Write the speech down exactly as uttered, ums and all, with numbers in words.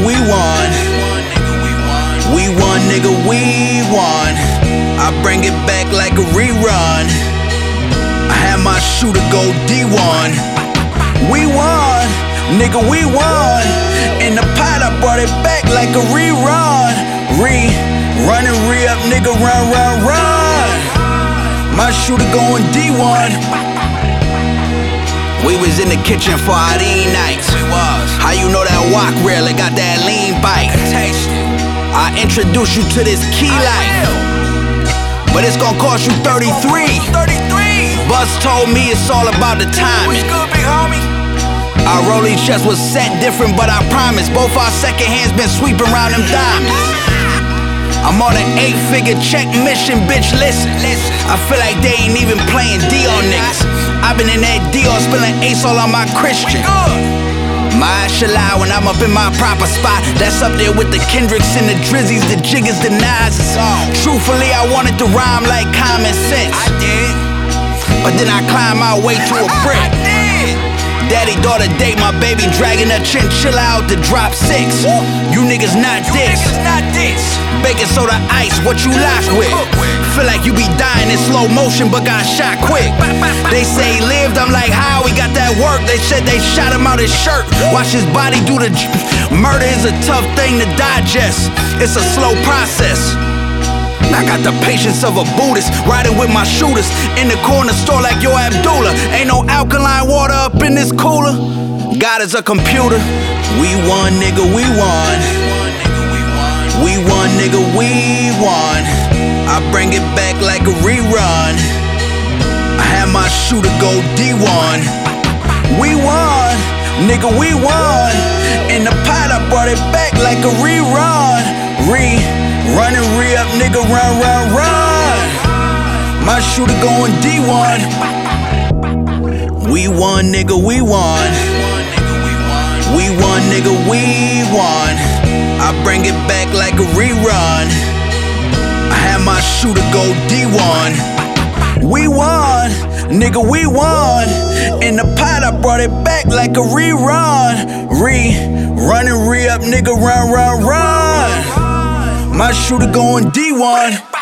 we won. We won, nigga, we won. I bring it back like a rerun. I had my shooter go D one. We won, nigga, we won. In the pot, I brought it back like a rerun. Re, run and re up, nigga, run, run, run. My shooter going D one. We was in the kitchen for our lean nights. We was. How you know that walk real? It got that lean bite. I introduce you to this key life, but it's gonna cost you thirty-three. Buzz told me it's all about the timing. What's good, big homie? Our rolling chest was set different, but I promise both our second hands been sweeping around them diamonds. I'm on an eight-figure check mission, bitch, listen. I feel like they ain't even playing Dior niggas. I've been in that Dior spilling ace all on my Christian. My eyes should lie when I'm up in my proper spot. That's up there with the Kendricks and the Drizzies, the Jiggers, the Nas's. Truthfully, I wanted to rhyme like common sense, I did, but then I climbed my way to a brick. Daddy daughter date, my baby dragging a chinchilla out to drop six. You niggas not this. Baking soda ice, what you locked with? Feel like you be dying in slow motion, but got shot quick. They say he lived, I'm like, how he got that work? They said they shot him out his shirt. Watch his body do the j- murder is a tough thing to digest. It's a slow process. I got the patience of a Buddhist, riding with my shooters in the corner store like yo Abdullah. Ain't no alkaline water up in this cooler. God is a computer. We won, nigga, we won. We won, nigga, we won. I bring it back like a rerun. I had my shooter go D one. We won, nigga, we won. In the pot, I brought it back like a rerun. Re, run and re up, nigga, run, run, run. My shooter going D one. We won, nigga, we won. We won, nigga, we won. I bring it back like a rerun. I had my shooter go D one. We won, nigga, we won. In the pot, I brought it back like a rerun. Re, run and re up, nigga, run, run, run. My shooter going D one.